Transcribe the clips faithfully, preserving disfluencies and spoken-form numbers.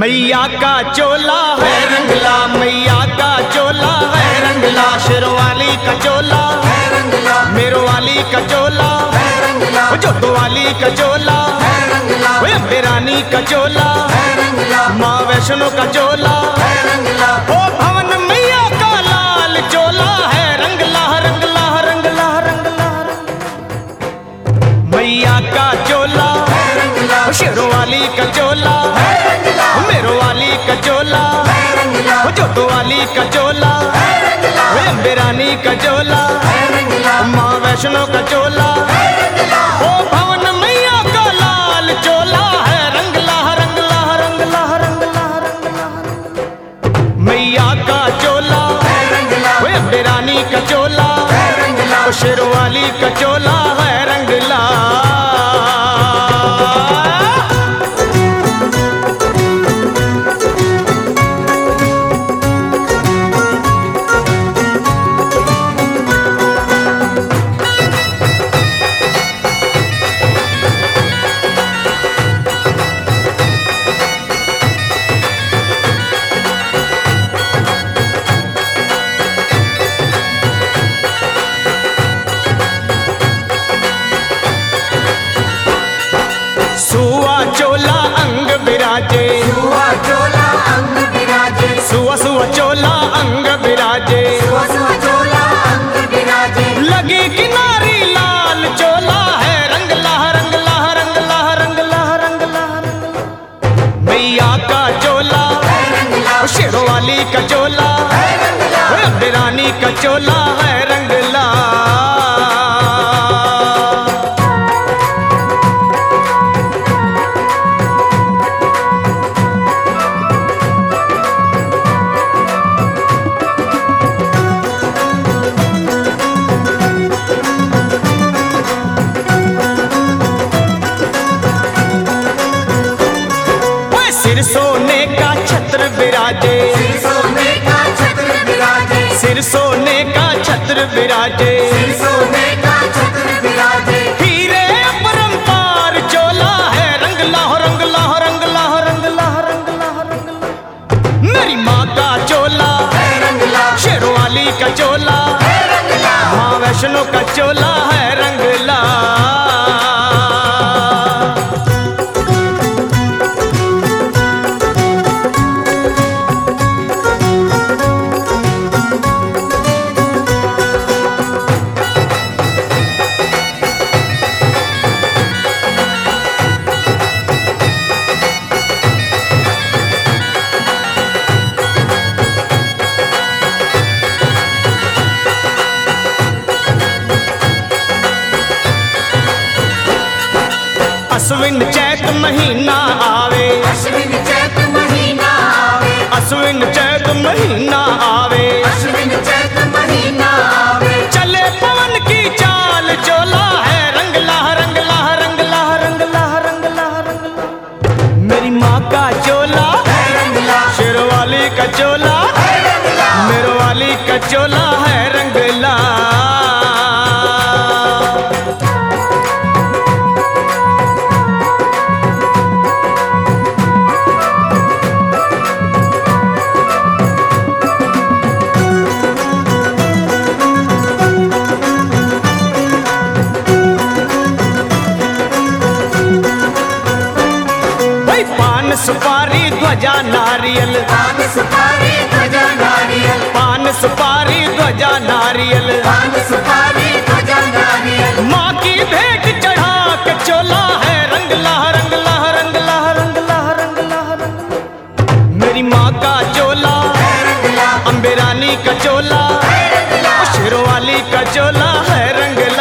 मैया का चोला है रंगला, मैया का चोला है रंगला, शेरवाली का चोला है रंगला, मेरो वाली का चोला है रंगला, जोतो वाली का चोला है रंगला, अम्बे रानी का चोला है रंगला, माँ वैष्णो का चोला है रंगला, ओ भवन मैया का लाल चोला है रंगला रंगला रंगला रंगला, मैया का चोला है रंगला, शेरवाली का चोला है रंगला, मेरो वाली का चोला है रंगला, जोतो वाली का चोला है रंगला, अम्बे रानी का चोला है रंगला, माँ वैष्णो का चोला है रंगला, ओ भवन मैया का लाल चोला है रंगला रंगला रंगला रंगला रंगला, मैया का चोला है रंगला, अम्बे रानी का चोला है रंगला, शेरवाली का चोला है रंगला। सुआ चोला अंग बिराजे, सुआ चोला अंग बिराजे, सुआ सुआ चोला अंग बिराजे, सुआ सुआ चोला अंग बिराजे, लगी किनारी लाल चोला है रंगला रंगला रंगला रंगला रंगला, मैया का चोला है रंगला, शेरवाली का चोला है रंगला, अम्बे रानी का चोला है रंगला। सिर सोने का छत्र बिराजे, सिर सोने का छत्र बिराजे, सिर सोने का छत्र बिराजे, सिर सोने का छत्र बिराजे, हीरे अपरंपार चोला है रंगला रंगला रंगला रंगला रंगला रंगला, मेरी माँ का चोला है रंगला, शेरवाली का चोला है रंगला, माँ वैष्णो का चोला है रंगला। अश्विन चैत महीना आवे, अश्विन चैत महीना आवे, अश्विन चैत महीना आवे, अश्विन चैत महीना आवे, चले पवन की चाल चोला है रंगला रंगला रंगला रंगला रंगला रंगला, मेरी माँ का चोला है रंगला, शेरवाली का चोला है रंगला, मेरो वाली का चोला है रंगला। पान सुपारी ध्वजा नारियल, पान सुपारी ध्वजा नारियल, पान सुपारी ध्वजा नारियल, पान सुपारी ध्वजा नारियल, माँ की भेंट चढ़ा के चोला है रंगला रंगला रंगला रंगला रंगला रंगला, मेरी माँ का चोला है रंगला, अम्बे रानी का चोला है रंगला, शेरवाली का चोला है रंगला।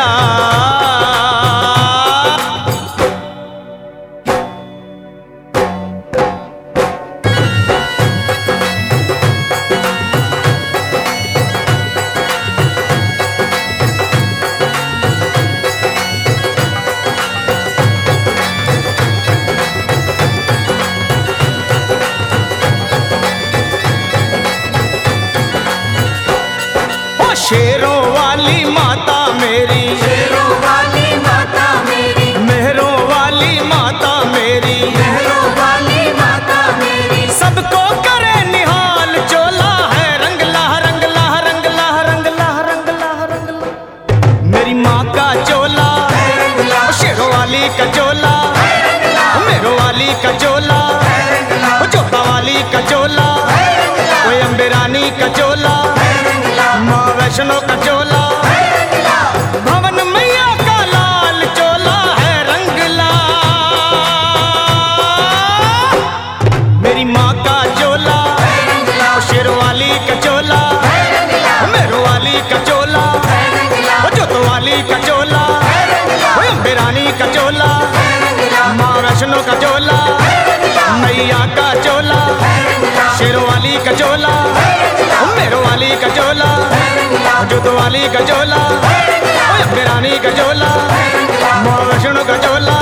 जोत वाली का चोला, अम्बे रानी का चोला, माँ वैष्णो का चोला,